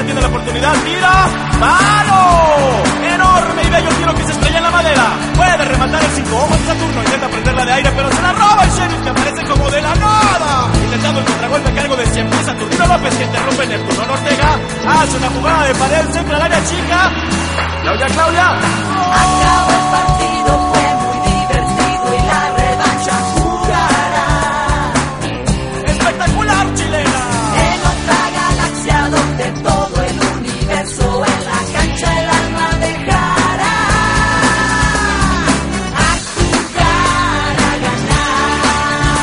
se tiene la oportunidad. ¡Tira! ¡Palo! Enorme y bello tiro que se estrella en la madera. Puede rematar el 5 ojos de Saturno. Intenta prenderla de aire, pero se la roba el Sheriff, que aparece como de la nada. Intentando el contragolpe a cargo de siempre Saturnino López, que interrumpe Neptuno Ortega. Hace una jugada de pared, centra al área chica. Claudia. Acabó.